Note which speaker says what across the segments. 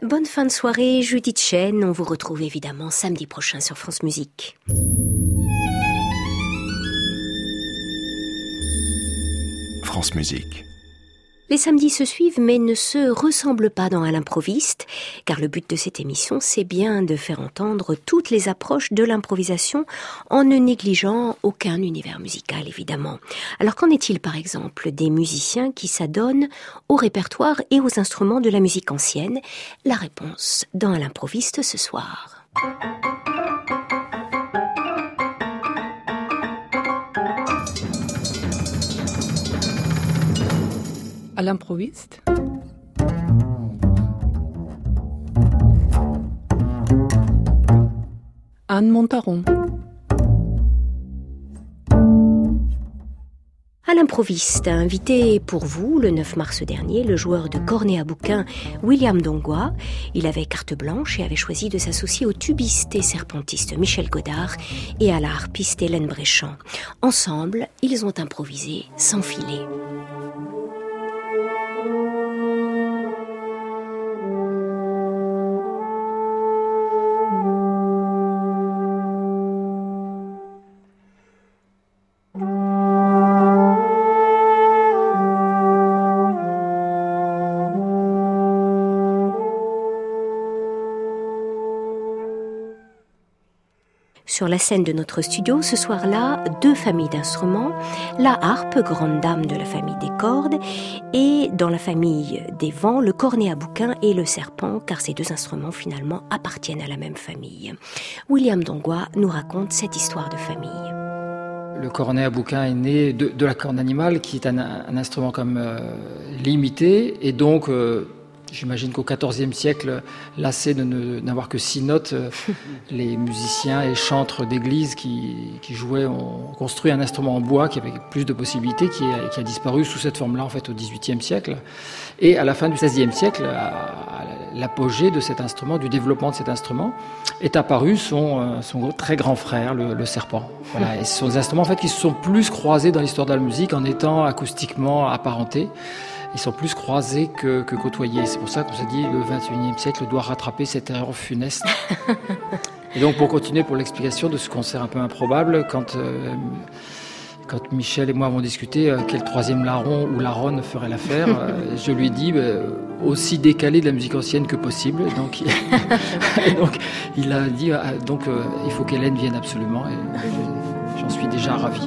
Speaker 1: Bonne fin de soirée, Judith Chen. On vous retrouve évidemment samedi prochain sur France Musique.
Speaker 2: France Musique.
Speaker 1: Les samedis se suivent mais ne se ressemblent pas dans À l'improviste, car le but de cette émission, c'est bien de faire entendre toutes les approches de l'improvisation en ne négligeant aucun univers musical, évidemment. Alors qu'en est-il par exemple des musiciens qui s'adonnent au répertoire et aux instruments de la musique ancienne? La réponse dans À l'improviste ce soir.
Speaker 3: À l'improviste. Anne Montaron.
Speaker 1: À l'improviste a invité pour vous, le 9 mars dernier, le joueur de cornet à bouquin William Dongwa. Il avait carte blanche et avait choisi de s'associer au tubiste et serpentiste Michel Godard et à la harpiste Hélène Bréchamp. Ensemble, ils ont improvisé sans filet. Sur la scène de notre studio, ce soir-là, 2 familles d'instruments, la harpe, grande dame de la famille des cordes, et dans la famille des vents, le cornet à bouquin et le serpent, car ces 2 instruments finalement appartiennent à la même famille. William Dongwa nous raconte cette histoire de famille.
Speaker 4: Le cornet à bouquin est né de la corne animale, qui est un instrument comme limité, et donc j'imagine qu'au XIVe siècle, lassés de n'avoir que 6 notes, les musiciens et chantres d'église qui jouaient ont construit un instrument en bois qui avait plus de possibilités, qui a disparu sous cette forme-là en fait au XVIIIe siècle. Et à la fin du XVIe siècle, à l'apogée de cet instrument, du développement de cet instrument, est apparu son très grand frère, le serpent. Voilà. Et ce sont des instruments en fait qui se sont plus croisés dans l'histoire de la musique en étant acoustiquement apparentés. Ils sont plus croisés que côtoyés. C'est pour ça qu'on s'est dit le XXIe siècle doit rattraper cette erreur funeste. Et donc pour continuer pour l'explication de ce concert un peu improbable, quand Michel et moi avons discuté quel troisième larron ou larronne ferait l'affaire, je lui ai dit aussi décalé de la musique ancienne que possible. Donc, il a dit il faut qu'Hélène vienne absolument. Et j'en suis déjà ravi.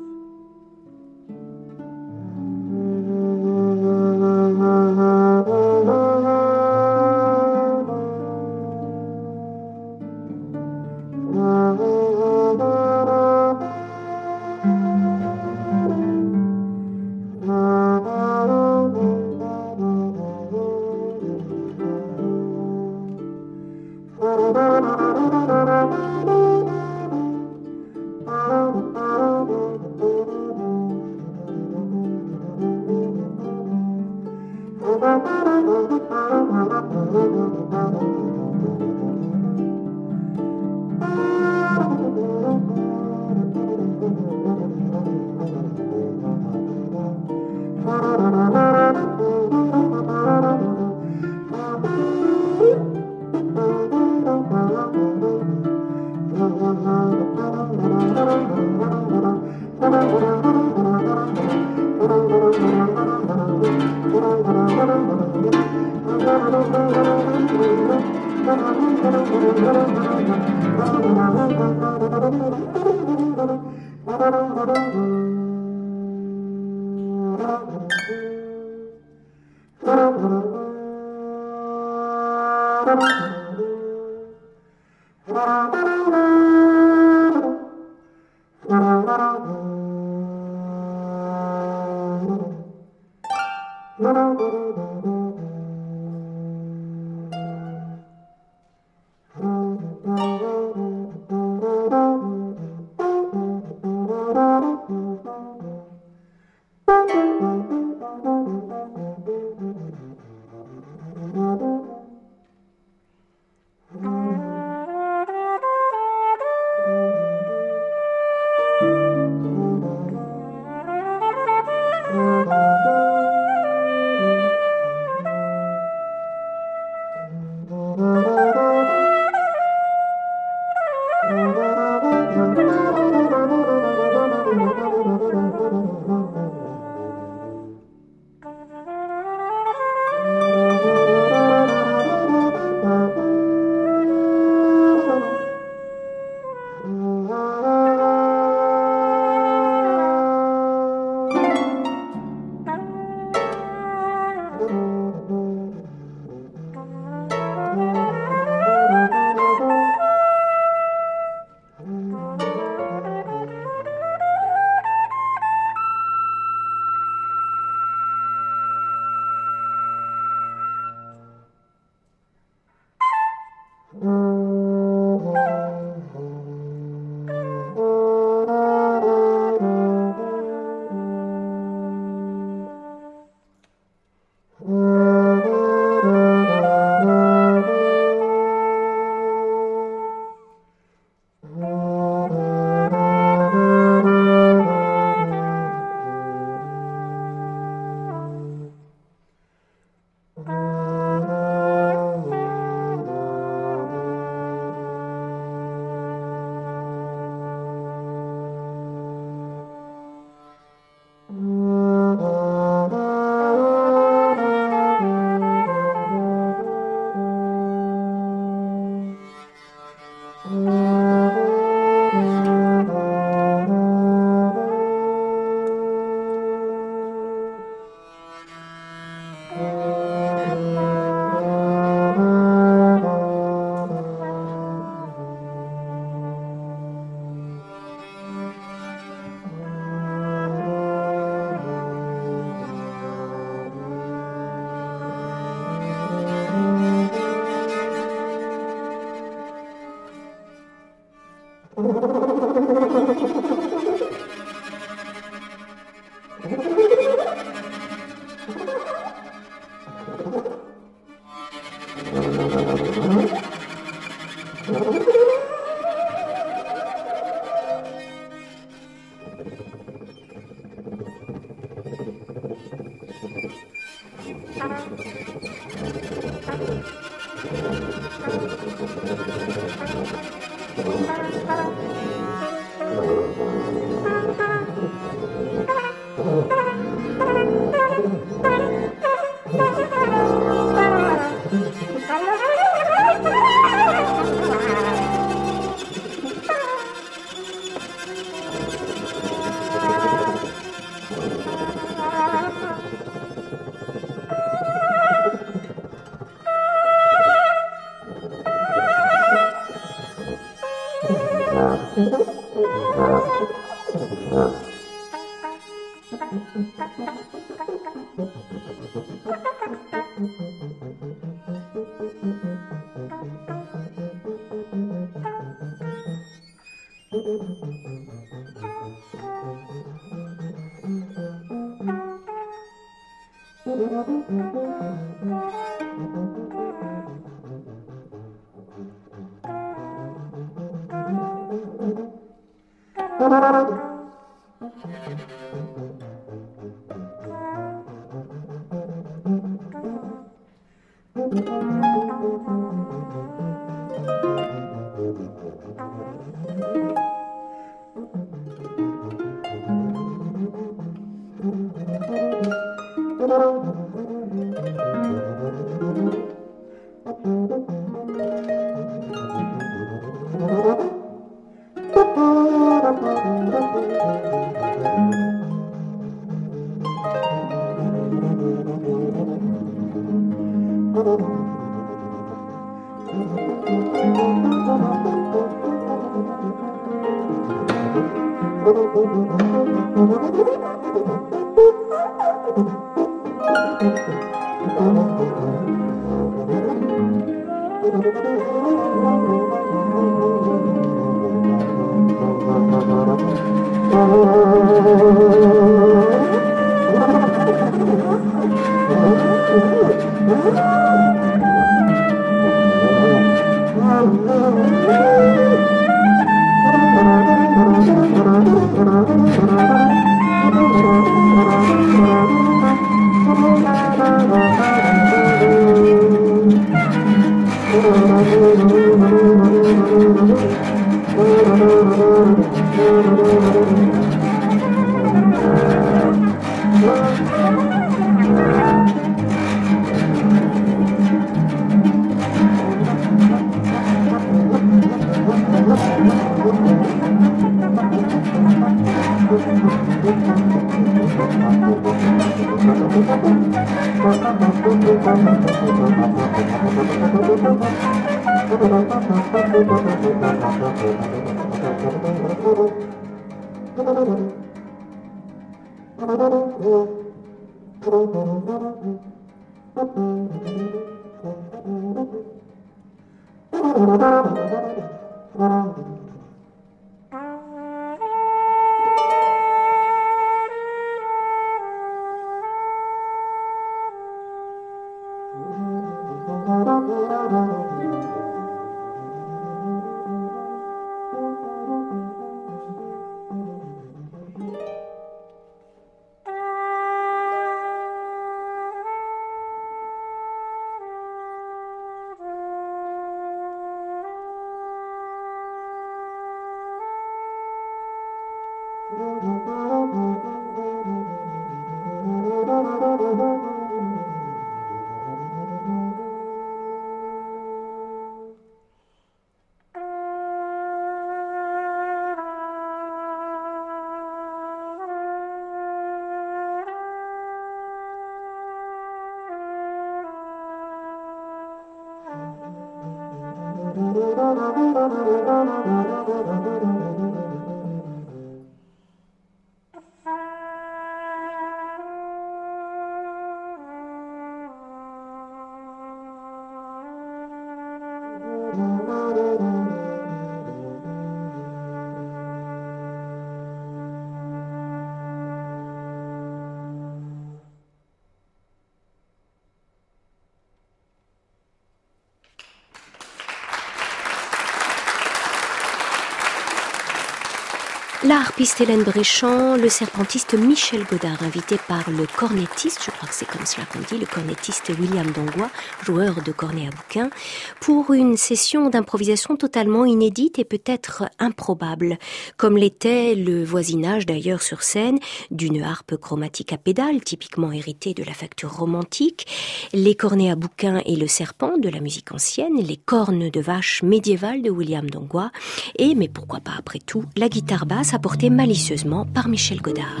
Speaker 1: La harpiste Hélène Bréchamp, le serpentiste Michel Godard, invité par le cornettiste, je crois que c'est comme cela qu'on dit, le cornettiste William Dongois, joueur de cornet à bouquin, pour une session d'improvisation totalement inédite et peut-être improbable, comme l'était le voisinage d'ailleurs sur scène d'une harpe chromatique à pédales, typiquement héritée de la facture romantique, les cornets à bouquin et le serpent de la musique ancienne, les cornes de vache médiévales de William Dongois, et, mais pourquoi pas après tout, la guitare basse apportée malicieusement par Michel Godard.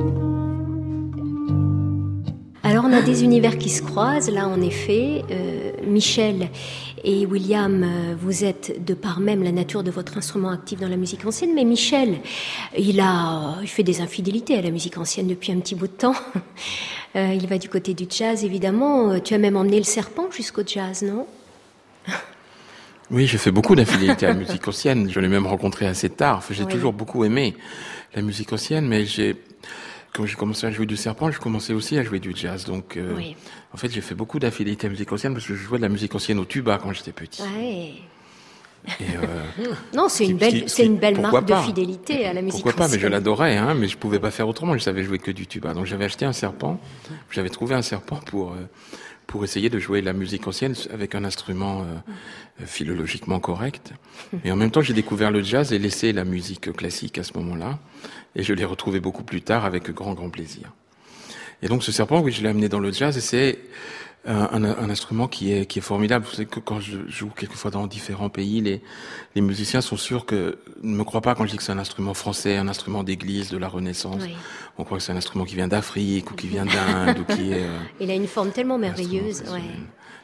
Speaker 1: Alors on a des univers qui se croisent, là en effet. Michel et William, vous êtes de par même la nature de votre instrument actif dans la musique ancienne, mais Michel, il fait des infidélités à la musique ancienne depuis un petit bout de temps. Il va du côté du jazz, évidemment. Tu as même emmené le serpent jusqu'au jazz, non ?
Speaker 5: Oui, j'ai fait beaucoup d'infidélité à la musique ancienne. Je l'ai même rencontré assez tard. Enfin, j'ai toujours beaucoup aimé la musique ancienne, mais quand j'ai commencé à jouer du serpent, j'ai commencé aussi à jouer du jazz. Donc, en fait, j'ai fait beaucoup d'infidélité à la musique ancienne parce que je jouais de la musique ancienne au tuba quand j'étais petit.
Speaker 1: Ouais.
Speaker 5: Et
Speaker 1: non, c'est une belle marque de fidélité à la musique ancienne.
Speaker 5: Pourquoi pas, mais je l'adorais, hein, mais je pouvais pas faire autrement. Je savais jouer que du tuba. Donc, j'avais acheté un serpent. J'avais trouvé un serpent pour essayer de jouer la musique ancienne avec un instrument philologiquement correct. Et en même temps, j'ai découvert le jazz et laissé la musique classique à ce moment-là. Et je l'ai retrouvé beaucoup plus tard avec grand plaisir. Et donc, ce serpent, oui, je l'ai amené dans le jazz et c'est un instrument qui est formidable. Vous savez que quand je joue quelquefois dans différents pays, les musiciens sont sûrs ne me croient pas quand je dis que c'est un instrument français, un instrument d'église de la Renaissance. Oui. On croit que c'est un instrument qui vient d'Afrique ou qui vient d'Inde ou qui est...
Speaker 1: Il a une forme tellement merveilleuse, ouais.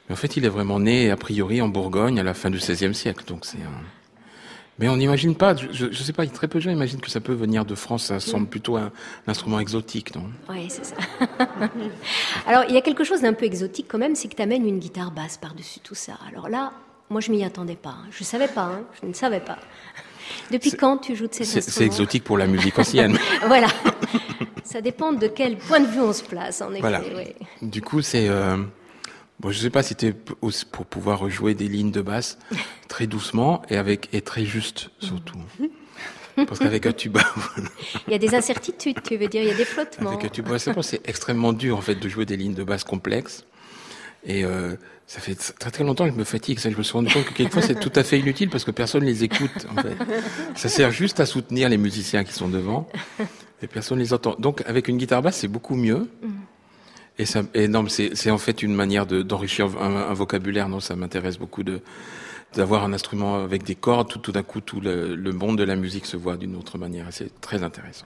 Speaker 5: Mais en fait, il est vraiment né, a priori, en Bourgogne, à la fin du XVIe siècle. Donc mais on n'imagine pas, je sais pas, très peu de gens imaginent que ça peut venir de France. Ça semble plutôt un instrument exotique, non?
Speaker 1: Oui, c'est ça. Alors, il y a quelque chose d'un peu exotique quand même, c'est que tu amènes une guitare basse par-dessus tout ça. Alors là, moi, je m'y attendais pas. Je savais pas, je ne savais pas. Depuis quand tu joues de cet instrument?
Speaker 5: C'est exotique pour la musique ancienne.
Speaker 1: Voilà. Ça dépend de quel point de vue on se place, en effet.
Speaker 5: Voilà.
Speaker 1: Oui.
Speaker 5: Du coup, c'est... Bon, je sais pas si c'était pour pouvoir rejouer des lignes de basse très doucement et très juste, surtout. Parce qu'avec un tuba...
Speaker 1: Il y a des incertitudes, tu veux dire, il y a des flottements.
Speaker 5: Avec un tuba, c'est extrêmement dur, en fait, de jouer des lignes de basse complexes. Et ça fait très très longtemps que je me fatigue. Ça, je me suis rendu compte que quelquefois c'est tout à fait inutile parce que personne les écoute. En fait, ça sert juste à soutenir les musiciens qui sont devant et personne les entend. Donc avec une guitare basse, c'est beaucoup mieux. Et non, c'est en fait une manière d'enrichir un vocabulaire. Non, ça m'intéresse beaucoup d'avoir un instrument avec des cordes. Tout d'un coup, tout le monde de la musique se voit d'une autre manière. Et c'est très intéressant.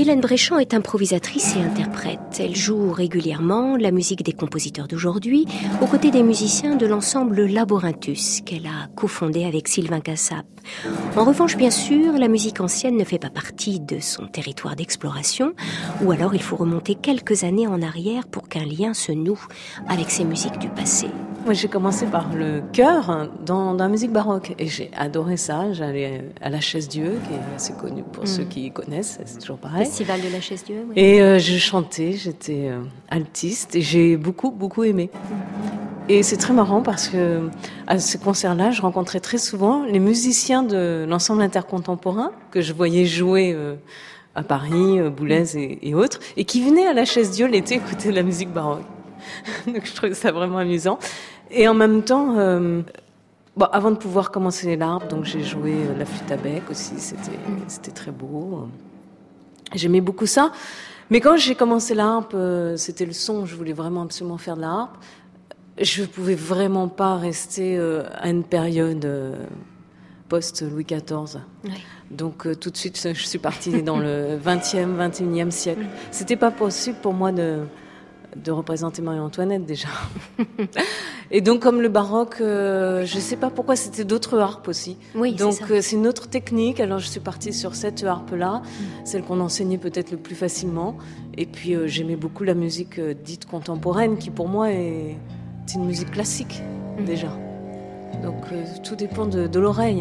Speaker 1: Hélène Bréchamp est improvisatrice et interprète. Elle joue régulièrement la musique des compositeurs d'aujourd'hui, aux côtés des musiciens de l'ensemble Laborinthus, qu'elle a cofondé avec Sylvain Cassap. En revanche, bien sûr, la musique ancienne ne fait pas partie de son territoire d'exploration, ou alors il faut remonter quelques années en arrière pour qu'un lien se noue avec ces musiques du passé.
Speaker 6: Moi, j'ai commencé par le chœur dans la musique baroque et j'ai adoré ça. J'allais à la Chaise-Dieu, qui est assez connue pour ceux qui connaissent, c'est toujours pareil.
Speaker 1: Festival de la Chaise-Dieu, oui.
Speaker 6: Et je chantais, j'étais altiste et j'ai beaucoup aimé. Et c'est très marrant parce que à ces concerts-là, je rencontrais très souvent les musiciens de l'ensemble intercontemporain que je voyais jouer à Paris, Boulez et autres, et qui venaient à la Chaise-Dieu l'été écouter de la musique baroque. Donc je trouvais ça vraiment amusant. Et en même temps, avant de pouvoir commencer l'harpe, donc j'ai joué la flûte à bec aussi, c'était très beau. J'aimais beaucoup ça. Mais quand j'ai commencé la harpe, c'était le son, je voulais vraiment absolument faire de la harpe. Je pouvais vraiment pas rester à une période post-Louis XIV. Oui. Donc tout de suite, je suis partie dans le 20e, 21e siècle. C'était pas possible pour moi de représenter Marie-Antoinette déjà. Et donc comme le baroque, je sais pas pourquoi, c'était d'autres harpes aussi.
Speaker 1: Oui,
Speaker 6: donc c'est une autre technique. Alors je suis partie sur cette harpe-là, celle qu'on enseignait peut-être le plus facilement. Et puis j'aimais beaucoup la musique dite contemporaine, qui pour moi est une musique classique déjà. Donc tout dépend de l'oreille.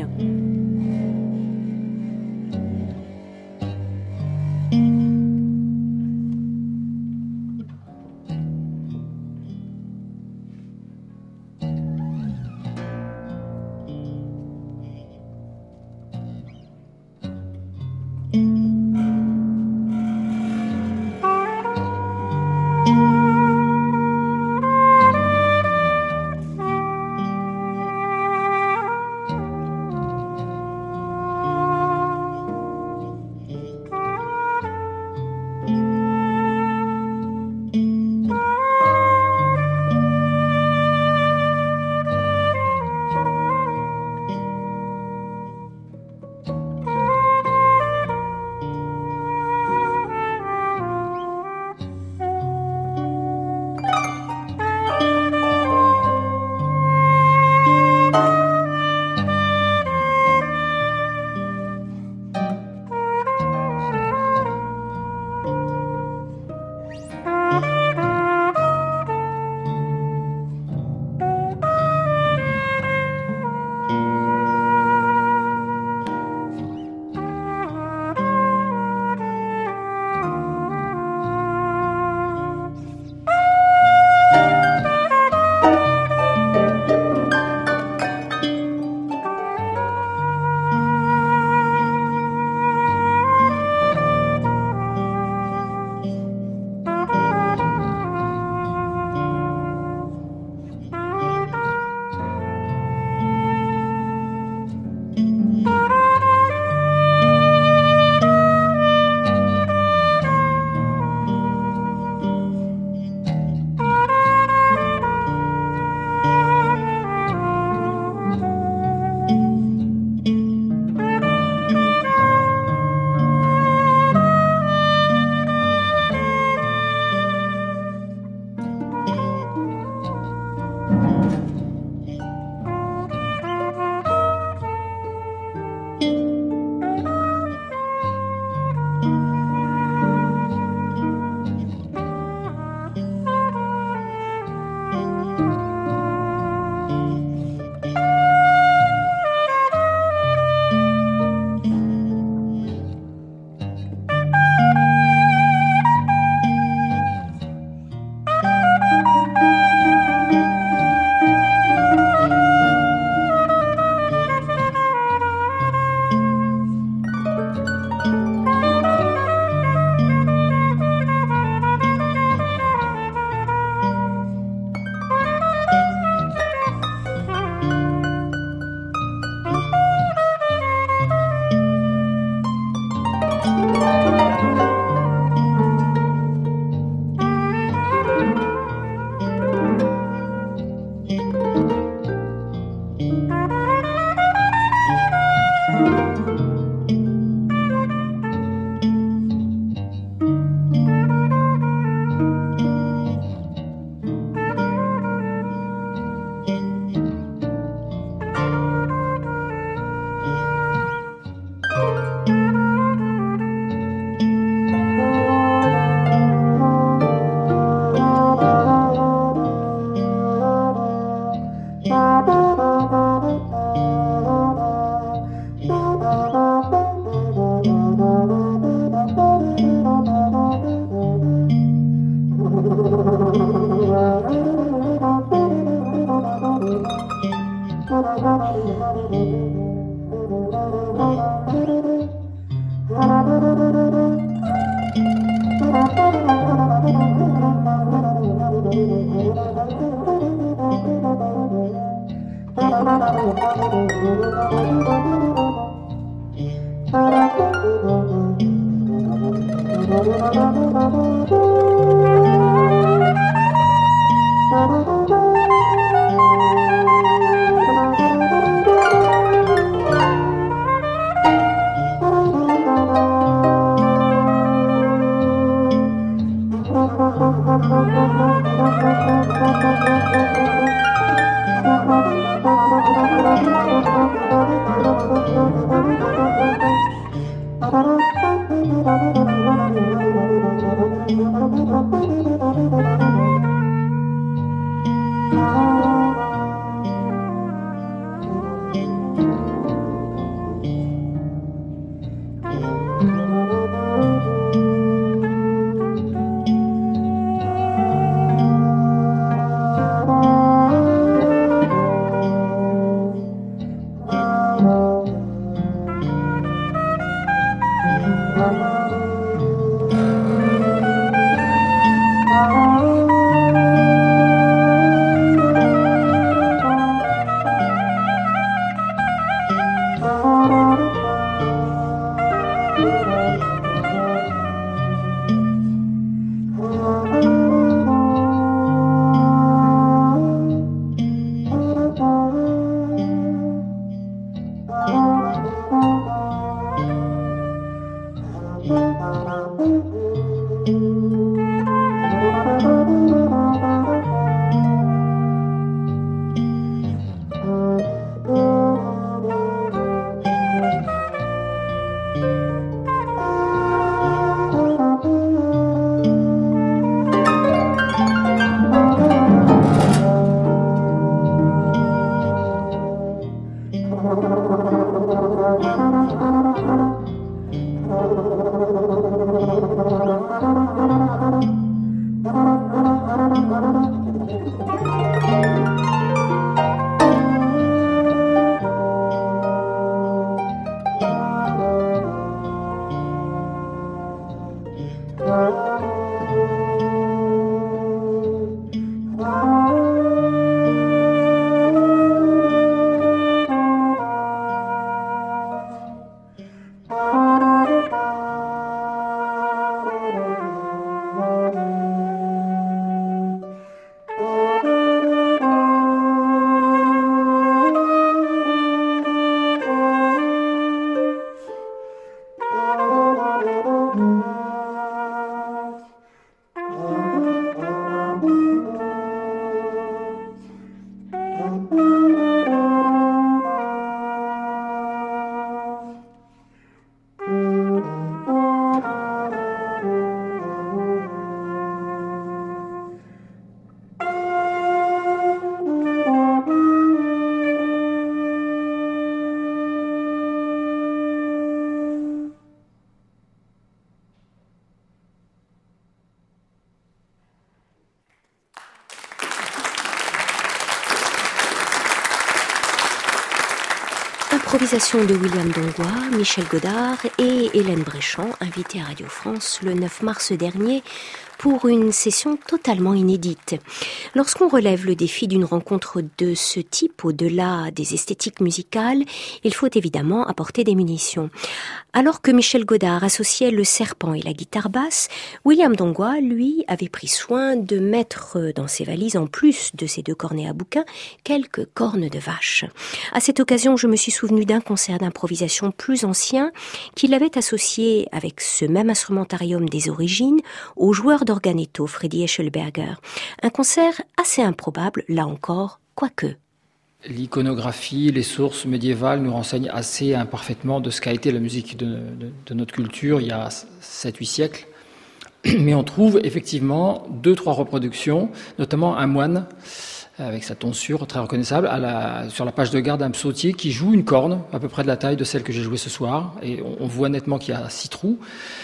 Speaker 1: Improvisation de William Dongwa, Michel Godard et Hélène Bréchamp, invités à Radio France le 9 mars dernier pour une session totalement inédite. Lorsqu'on relève le défi d'une rencontre de ce type au-delà des esthétiques musicales, il faut évidemment apporter des munitions. Alors que Michel Godard associait le serpent et la guitare basse, William Dongwa, lui, avait pris soin de mettre dans ses valises, en plus de ses 2 cornets à bouquin, quelques cornes de vache. À cette occasion, je me suis souvenu d'un concert d'improvisation plus ancien qu'il avait associé avec ce même instrumentarium des origines au joueur d'organetto Freddy Eschelberger. Un concert assez improbable, là encore, quoique.
Speaker 4: L'iconographie, les sources médiévales nous renseignent assez imparfaitement de ce qu'a été la musique de notre culture il y a 7-8 siècles. Mais on trouve effectivement 2-3 reproductions, notamment un moine avec sa tonsure très reconnaissable sur la page de garde d'un psautier qui joue une corne à peu près de la taille de celle que j'ai jouée ce soir, et on voit nettement qu'il y a 6 trous.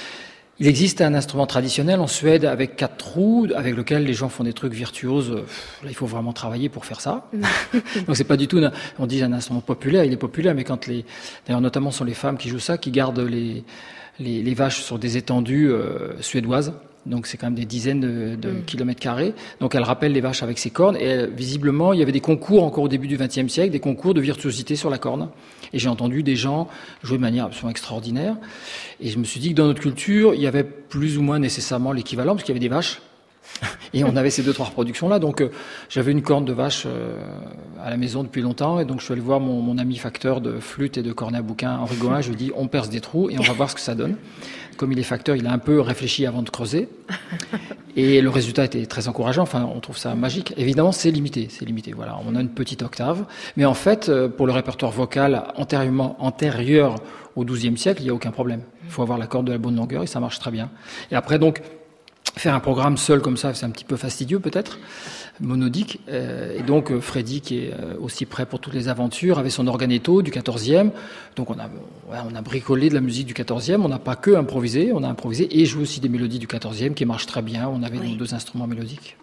Speaker 4: Il existe un instrument traditionnel en Suède avec 4 trous, avec lequel les gens font des trucs virtuoses. Là, il faut vraiment travailler pour faire ça. Donc c'est pas du tout, on dit un instrument populaire, il est populaire, mais d'ailleurs notamment sont les femmes qui jouent ça, qui gardent les vaches sur des étendues suédoises. Donc c'est quand même des dizaines de kilomètres carrés. Donc elle rappelle les vaches avec ses cornes. Et visiblement, il y avait des concours encore au début du XXe siècle, des concours de virtuosité sur la corne. Et j'ai entendu des gens jouer de manière absolument extraordinaire. Et je me suis dit que dans notre culture, il y avait plus ou moins nécessairement l'équivalent, parce qu'il y avait des vaches. Et on avait ces 2-3 reproductions-là. Donc j'avais une corne de vache à la maison depuis longtemps. Et donc je suis allé voir mon ami facteur de flûte et de cornet à bouquin, Henri Goin. Je lui ai dit, on perce des trous et on va voir ce que ça donne. Comme il est facteur, il a un peu réfléchi avant de creuser. Et le résultat était très encourageant. Enfin, on trouve ça magique. Évidemment, c'est limité. Voilà, on a une petite octave. Mais en fait, pour le répertoire vocal antérieur au XIIe siècle, il n'y a aucun problème. Il faut avoir la corde de la bonne longueur et ça marche très bien. Et après, donc, faire un programme seul comme ça, c'est un petit peu fastidieux peut-être, monodique. Et donc Freddy, qui est aussi prêt pour toutes les aventures, avait son organetto du 14e. Donc on a bricolé de la musique du 14e. On n'a pas que improvisé, on a improvisé et joué aussi des mélodies du 14e qui marchent très bien. On avait nos 2 instruments mélodiques.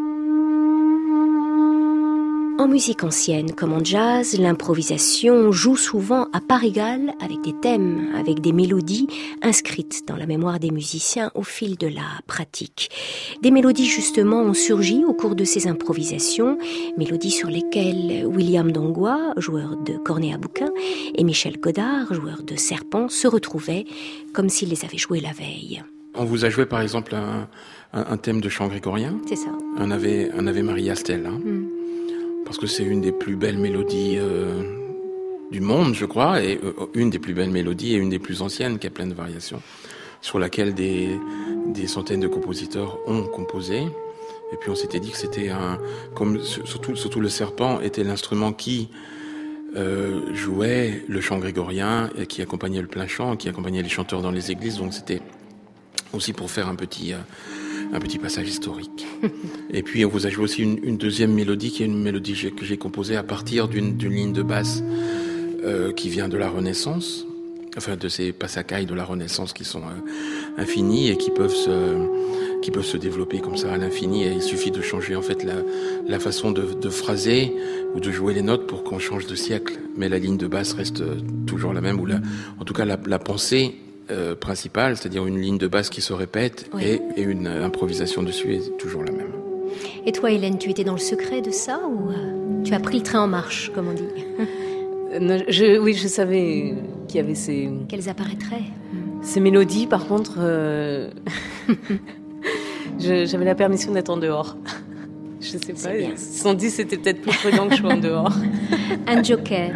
Speaker 1: En musique ancienne comme en jazz, l'improvisation joue souvent à part égale avec des thèmes, avec des mélodies inscrites dans la mémoire des musiciens au fil de la pratique. Des mélodies justement ont surgi au cours de ces improvisations, mélodies sur lesquelles William Dongwa, joueur de cornet à bouquin, et Michel Godard, joueur de serpent, se retrouvaient comme s'ils les avaient jouées la veille.
Speaker 5: On vous a joué par exemple un thème de chant grégorien.
Speaker 1: C'est ça.
Speaker 5: Un Ave Maria Stella. Parce que c'est une des plus belles mélodies du monde, je crois, et une des plus belles mélodies et une des plus anciennes qui a plein de variations, sur laquelle des centaines de compositeurs ont composé. Et puis on s'était dit que c'était comme surtout le serpent était l'instrument qui jouait le chant grégorien et qui accompagnait le plein chant, qui accompagnait les chanteurs dans les églises. Donc c'était aussi pour faire un petit passage historique. Et puis on vous a joué aussi une deuxième mélodie qui est une mélodie que j'ai composée à partir d'une ligne de basse qui vient de la Renaissance, enfin de ces passacailles de la Renaissance qui sont infinis et qui peuvent se développer comme ça à l'infini. Et il suffit de changer en fait la façon de phraser ou de jouer les notes pour qu'on change de siècle. Mais la ligne de basse reste toujours la même, ou en tout cas la pensée principale, c'est-à-dire une ligne de basse qui se répète, oui, et une improvisation dessus est toujours la même.
Speaker 1: Et toi, Hélène, tu étais dans le secret de ça ou tu as pris le train en marche, comme on dit?
Speaker 6: Oui, je savais qu'il y avait
Speaker 1: qu'elles apparaîtraient.
Speaker 6: Ces mélodies, par contre, j'avais la permission d'être en dehors. Je sais pas, ils se sont dit c'était peut-être plus prudent que je sois en dehors.
Speaker 1: Un joker.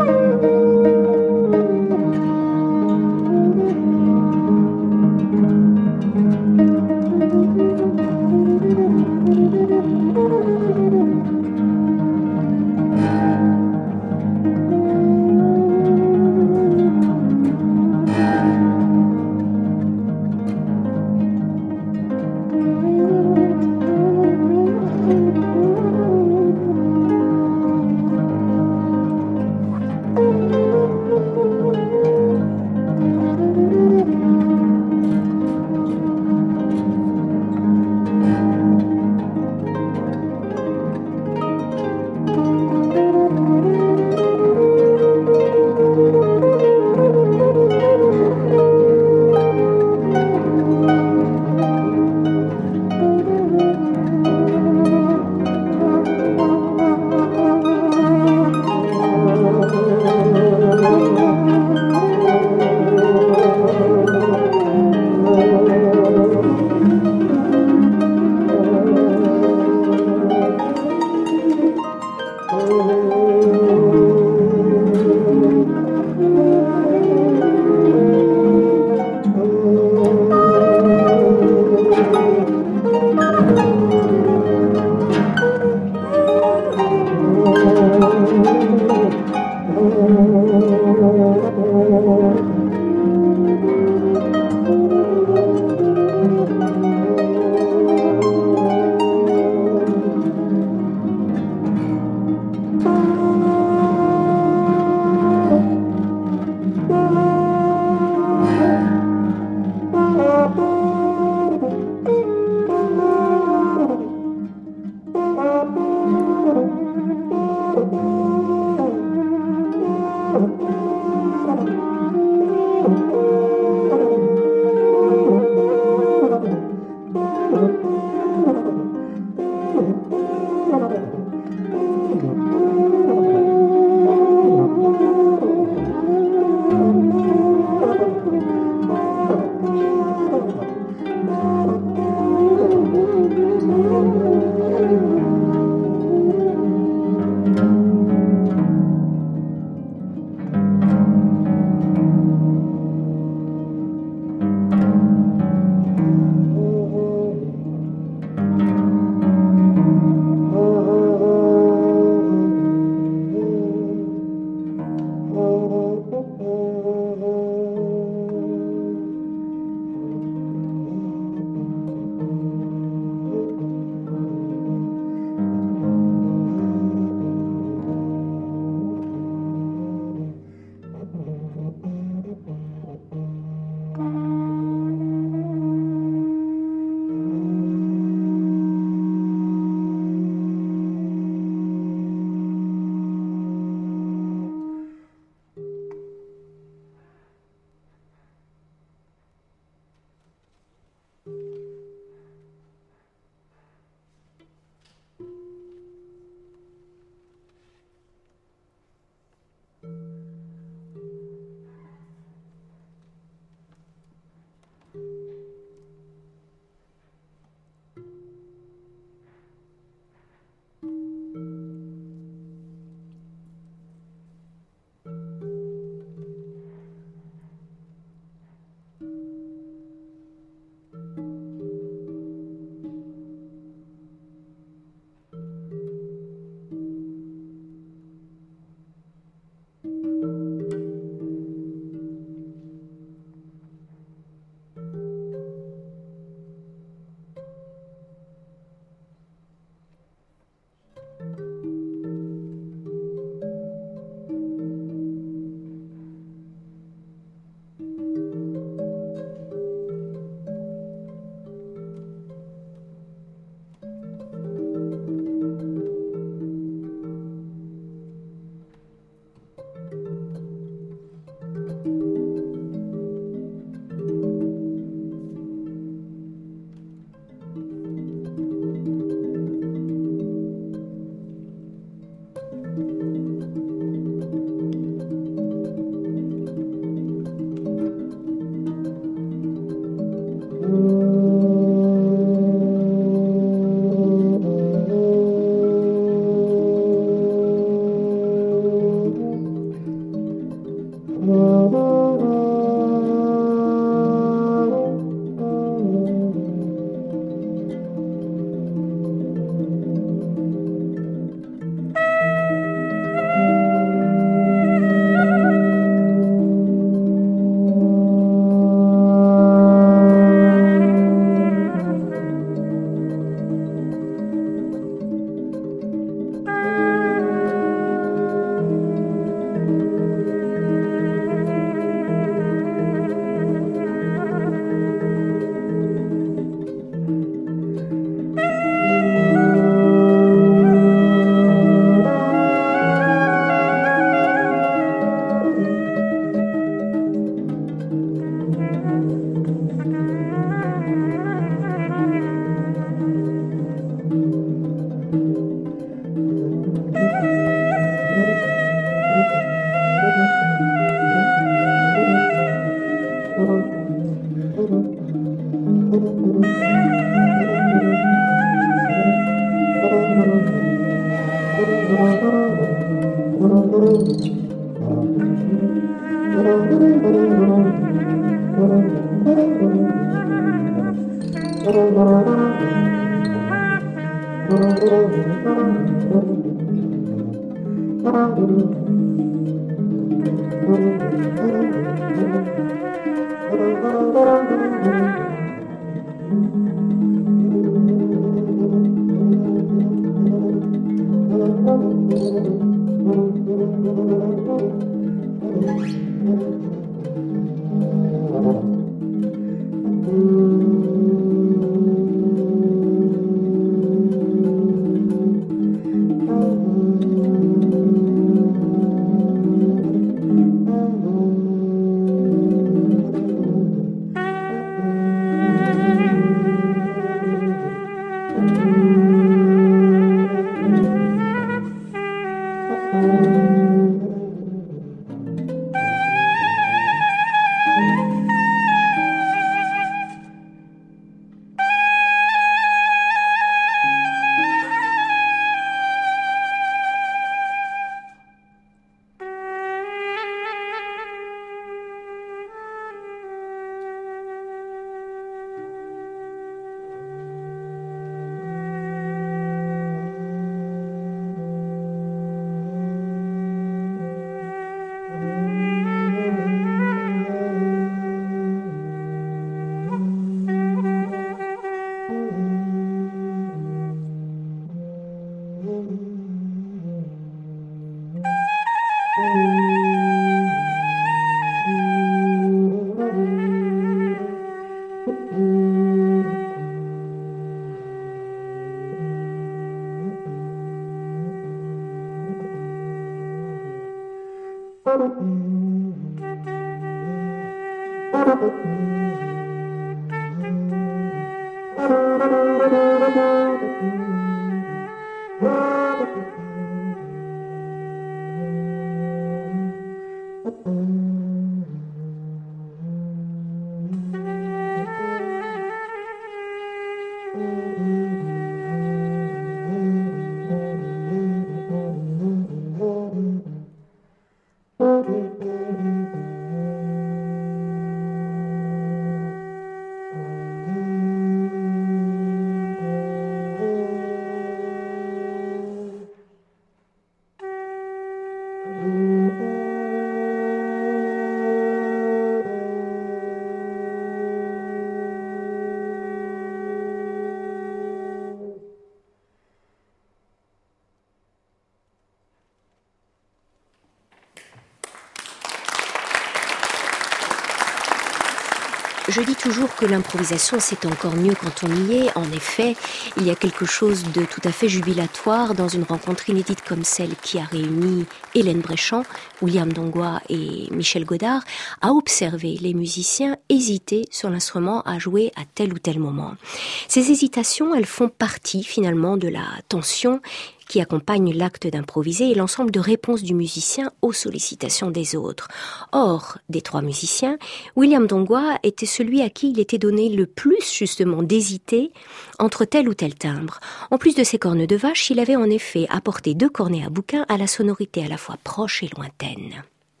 Speaker 1: Je dis toujours que l'improvisation, c'est encore mieux quand on y est. En effet, il y a quelque chose de tout à fait jubilatoire dans une rencontre inédite comme celle qui a réuni Hélène Bréchamp, William Dongwa et Michel Godard, à observer les musiciens hésiter sur l'instrument à jouer à tel ou tel moment. Ces hésitations, elles font partie finalement de la tension qui accompagne l'acte d'improviser et l'ensemble de réponses du musicien aux sollicitations des autres. Or, des trois musiciens, William Dongwa était celui à qui il était donné le plus justement d'hésiter entre tel ou tel timbre. En plus de ses cornes de vache, il avait en effet apporté 2 cornets à bouquin à la sonorité à la fois proche et lointaine.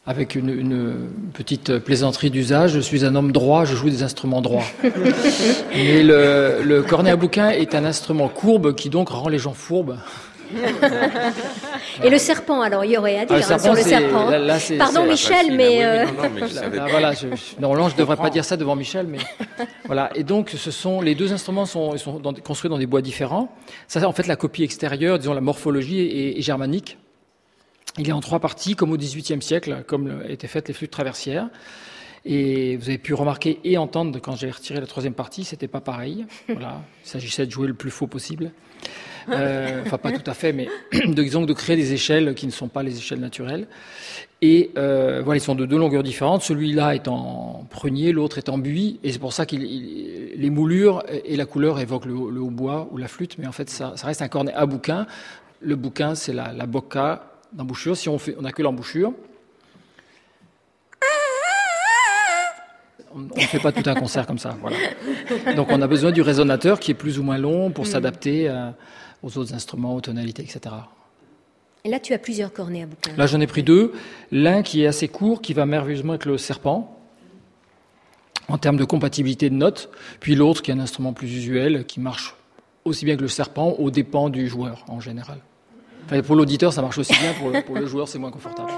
Speaker 4: avec une petite plaisanterie d'usage, je suis un homme droit, je joue des instruments droits. Mais le cornet à bouquin est un instrument courbe qui donc rend les gens fourbes.
Speaker 1: Et le serpent, alors il y aurait à dire sur le serpent. Pardon Michel, mais...
Speaker 4: Voilà, normalement je ne devrais pas dire ça devant Michel, mais voilà. Et donc les deux instruments sont construits dans des bois différents. Ça, en fait, la copie extérieure, disons la morphologie est germanique. Il est en 3 parties, comme au XVIIIe siècle, comme étaient faites les flûtes traversières. Et vous avez pu remarquer et entendre, quand j'ai retiré la 3e partie, c'était pas pareil. Voilà, il s'agissait de jouer le plus faux possible. Enfin, pas tout à fait, mais disons de créer des échelles qui ne sont pas les échelles naturelles. Et voilà, ils sont de 2 longueurs différentes. Celui-là est en prunier, l'autre est en buis. Et c'est pour ça que les moulures et la couleur évoquent le hautbois ou la flûte. Mais en fait, ça reste un cornet à bouquin. Le bouquin, c'est la bocca d'embouchure. Si on n'a que l'embouchure, on ne fait pas tout un concert comme ça. Voilà. Donc on a besoin du résonateur qui est plus ou moins long pour s'adapter aux autres instruments, aux tonalités, etc.
Speaker 1: Et là, tu as plusieurs cornets à bouquin.
Speaker 4: Là, j'en ai pris 2. L'un qui est assez court, qui va merveilleusement avec le serpent, en termes de compatibilité de notes. Puis l'autre qui est un instrument plus usuel, qui marche aussi bien que le serpent, aux dépens du joueur, en général. Enfin, pour l'auditeur, ça marche aussi bien. Pour le joueur, c'est moins confortable.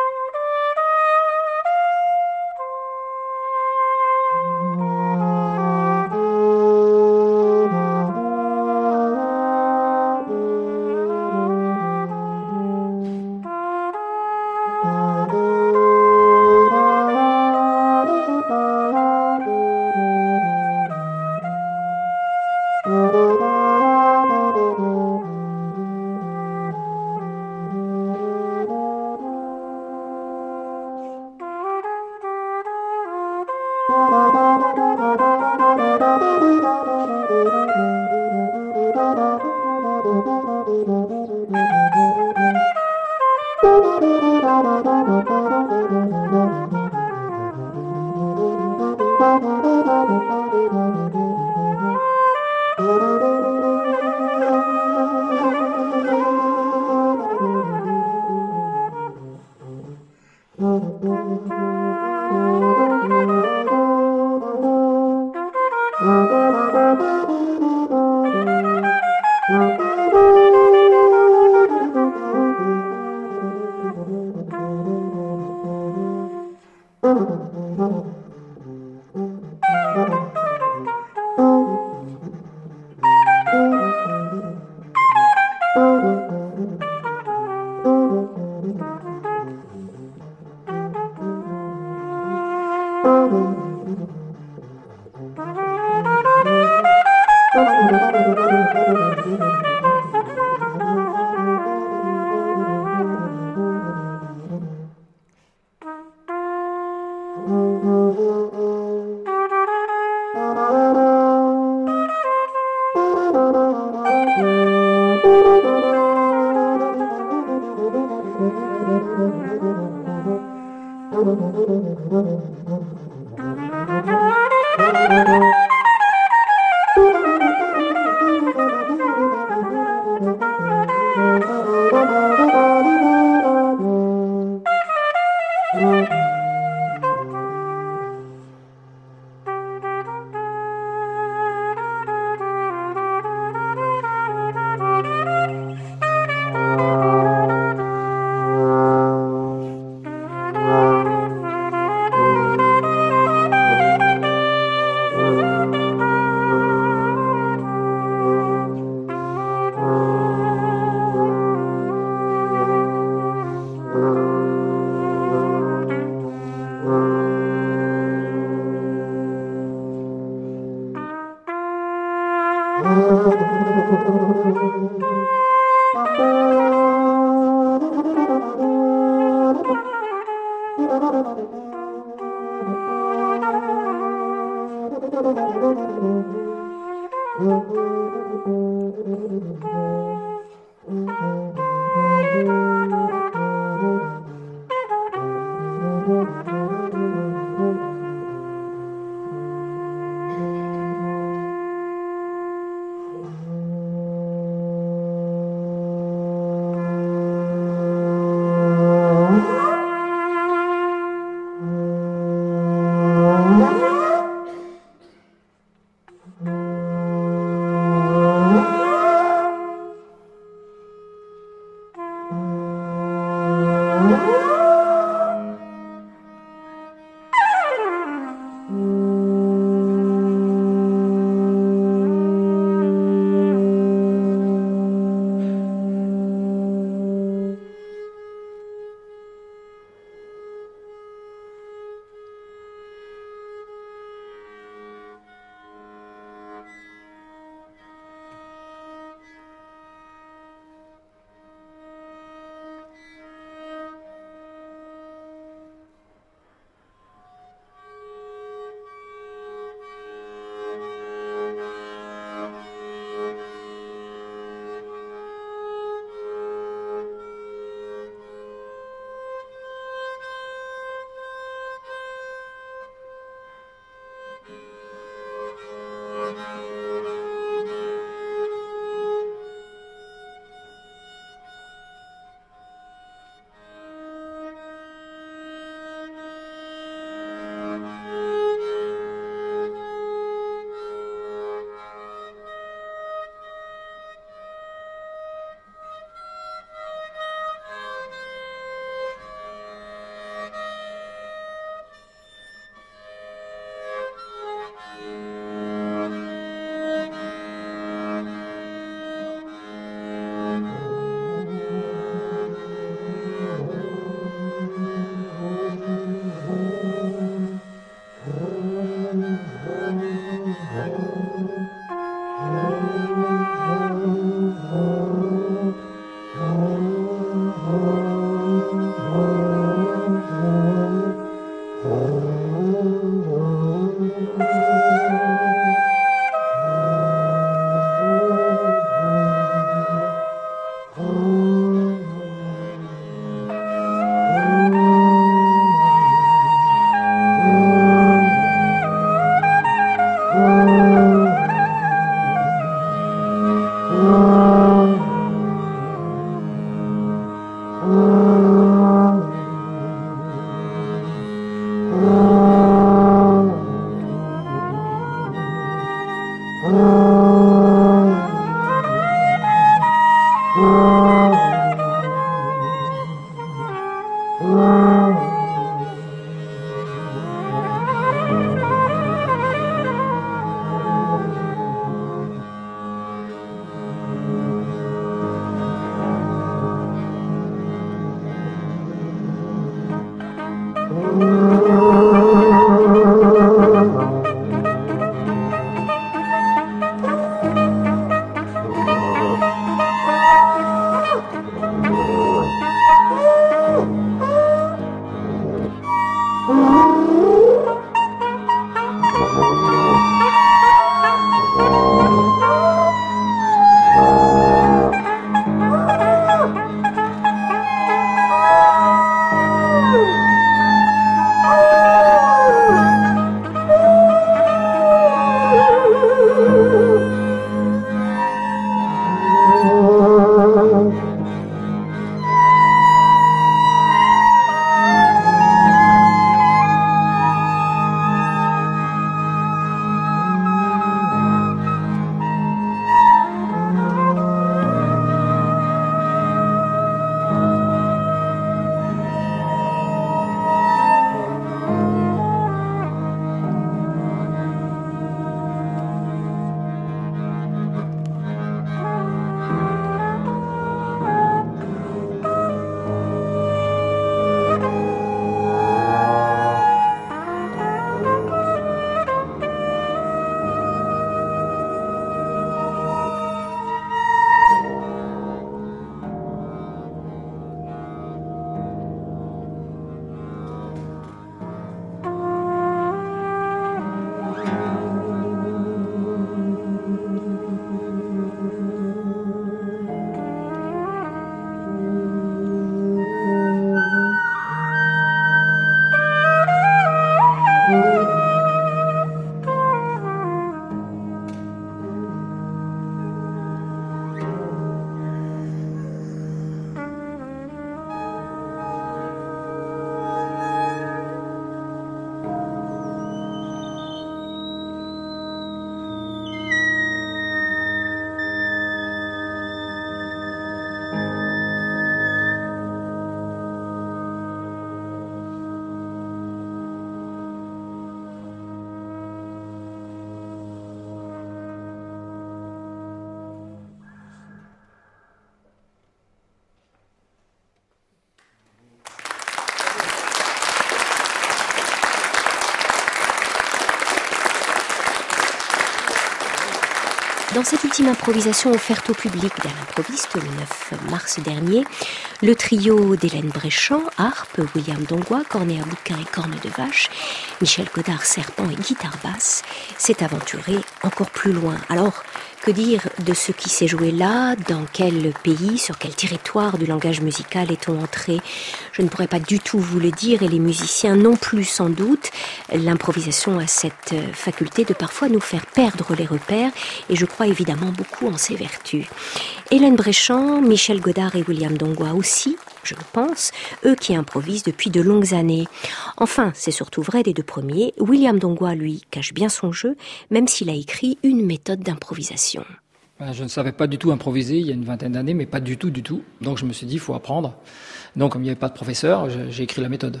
Speaker 1: Dans cette ultime improvisation offerte au public d'Alain Proviste le 9 mars dernier, le trio d'Hélène Bréchamp, harpe, William Dongoi, cornet à bouquin et corne de vache, Michel Godard, serpent et guitare basse, s'est aventuré encore plus loin. Alors, que dire de ce qui s'est joué là? Dans quel pays, sur quel territoire du langage musical est-on entré? Je ne pourrais pas du tout vous le dire, et les musiciens non plus sans doute. L'improvisation a cette faculté de parfois nous faire perdre les repères, et je crois évidemment beaucoup en ses vertus. Hélène Bréchamp, Michel Godard et William Dongoi aussi, je le pense, eux qui improvisent depuis de longues années. Enfin, c'est surtout vrai des deux premiers, William Dongoi, lui, cache bien son jeu, même s'il a écrit une méthode d'improvisation.
Speaker 4: Je ne savais pas du tout improviser il y a une vingtaine d'années, mais pas du tout. Donc je me suis dit, il faut apprendre. Donc comme il n'y avait pas de professeur, j'ai écrit la méthode.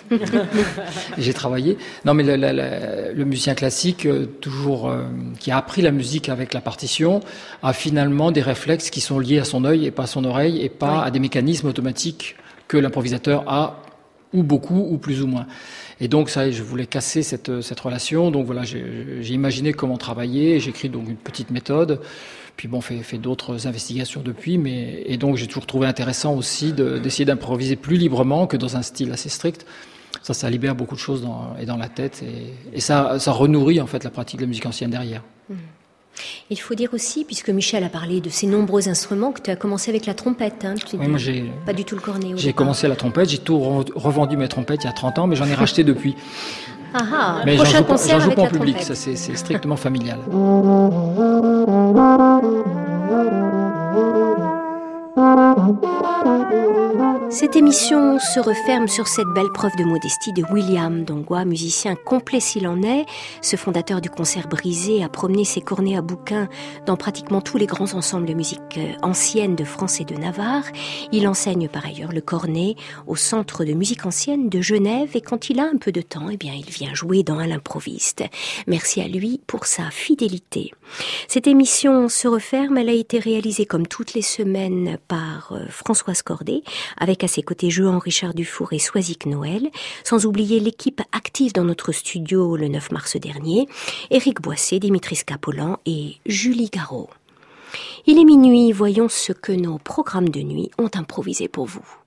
Speaker 4: J'ai travaillé. Non, mais le musicien classique, qui a appris la musique avec la partition, a finalement des réflexes qui sont liés à son œil et pas à son oreille, et pas à des mécanismes automatiques que l'improvisateur a, ou beaucoup, ou plus ou moins. Et donc ça, je voulais casser cette relation. Donc voilà, j'ai imaginé comment travailler. J'ai écrit donc une petite méthode. Puis bon, fait d'autres investigations depuis, et donc j'ai toujours trouvé intéressant aussi d'essayer d'improviser plus librement que dans un style assez strict. Ça libère beaucoup de choses dans la tête, et ça renourrit en fait la pratique de la musique ancienne derrière.
Speaker 1: Il faut dire aussi, puisque Michel a parlé de ces nombreux instruments, que tu as commencé avec la trompette.
Speaker 4: Oui, moi
Speaker 1: pas du tout le cornet au
Speaker 4: J'ai
Speaker 1: départ.
Speaker 4: commencé la trompette, j'ai tout revendu mes trompettes il y a 30 ans, mais j'en ai racheté depuis. Mais
Speaker 1: prochain
Speaker 4: j'en
Speaker 1: concert
Speaker 4: joue
Speaker 1: avec
Speaker 4: pas en
Speaker 1: la
Speaker 4: public,
Speaker 1: trompette.
Speaker 4: ça c'est strictement familial.
Speaker 1: Cette émission se referme sur cette belle preuve de modestie de William Dongwa, musicien complet s'il en est. Ce fondateur du concert brisé a promené ses cornets à bouquin dans pratiquement tous les grands ensembles de musique ancienne de France et de Navarre. Il enseigne par ailleurs le cornet au Centre de musique ancienne de Genève et quand il a un peu de temps, il vient jouer dans À l'improviste. Merci à lui pour sa fidélité. Cette émission se referme, elle a été réalisée comme toutes les semaines par Françoise Cordet, avec à ses côtés Jean-Richard Dufour et Soisic Noël, sans oublier l'équipe active dans notre studio le 9 mars dernier, Éric Boissé, Dimitri Scapolan et Julie Garot. Il est minuit, voyons ce que nos programmes de nuit ont improvisé pour vous.